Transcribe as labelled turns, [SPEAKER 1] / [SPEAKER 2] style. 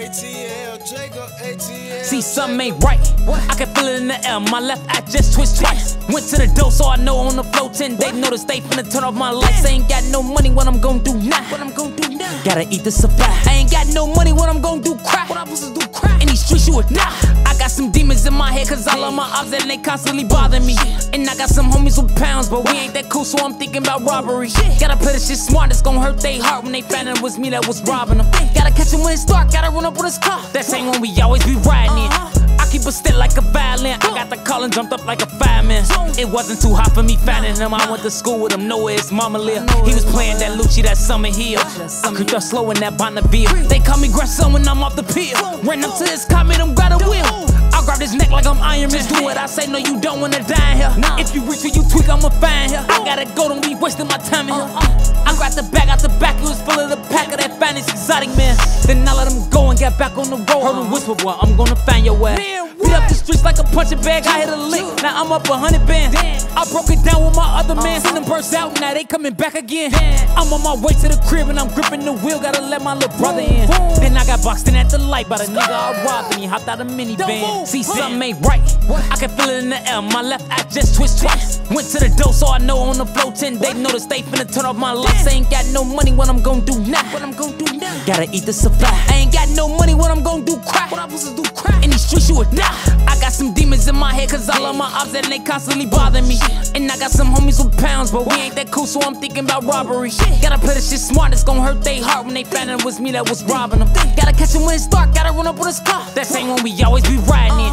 [SPEAKER 1] ATL, Jacob, ATL.
[SPEAKER 2] See, something ain't right. I can feel it in the air. My left eye just twitched twice. Went to the door, so I know on the floor 10 days. Notice they finna turn off my lights. I ain't got no money, what I'm gon' do now? Gotta eat the supply. I ain't got no money, what I'm gon' do? Crack. What I'm supposed to do? Crack. In these streets, you would not. I got some demons in my head, cause I love my ops and they constantly bother me. And I got some homies with pounds, but we ain't that cool, so I'm thinking about robbery. Gotta play this shit smart, it's gon' hurt they heart when they find out it was me that was robbing them. Gotta catch him when it's dark, gotta run up with his car. That same one we always be riding in. I keep a stick like a violin. I got the call and jumped up like a fireman. It wasn't too hot for me finding him. I went to school with him, know where his mama live. He was playing that Lucci, that Summer Hill. I creeped up slow in that Bonneville. They call me grandson when I'm off the pill. Ran up to his car, made him grab a wheel. I'll grab his neck like I'm Iron Man. Do what I say, no, you don't wanna die in here. If you reach or you tweak, I'ma find here. I gotta go, don't be wasting my time in here. I grabbed the bag out the back, it was full of the pack of that finest exotic man. Then I let him go and got back on the road. Heard him whisper, boy, I'm gonna find your ass. Beat up the streets like a punching bag, I hit a lick, now I'm up 100 bands. I broke it down with my other man, seen them burst out, now they coming back again. I'm on my way to the crib and I'm gripping the wheel, gotta let my little brother in. Then I got boxed in at the light by the nigga I robbed and he hopped out a minivan. See, something ain't right, I can feel it in the air, my left eye just twitched twice. Went to the door, so I know on the floor 10 days. Notice they finna turn off my lights. I ain't got no money, what I'm gon' do now? Gotta eat the supply. I ain't got no money, what I'm gon' do? Crack. What I'm supposed to do? Crack. In these streets, you would not. I got some demons in my head, cause I love my ops and they constantly bother me. And I got some homies with pounds, but we ain't that cool, so I'm thinking about robbery. Gotta play this shit smart, it's gon' hurt they heart when they find out it was me that was robbing them. Gotta catch him when it's dark, gotta run up with his car. That same one we always be riding in.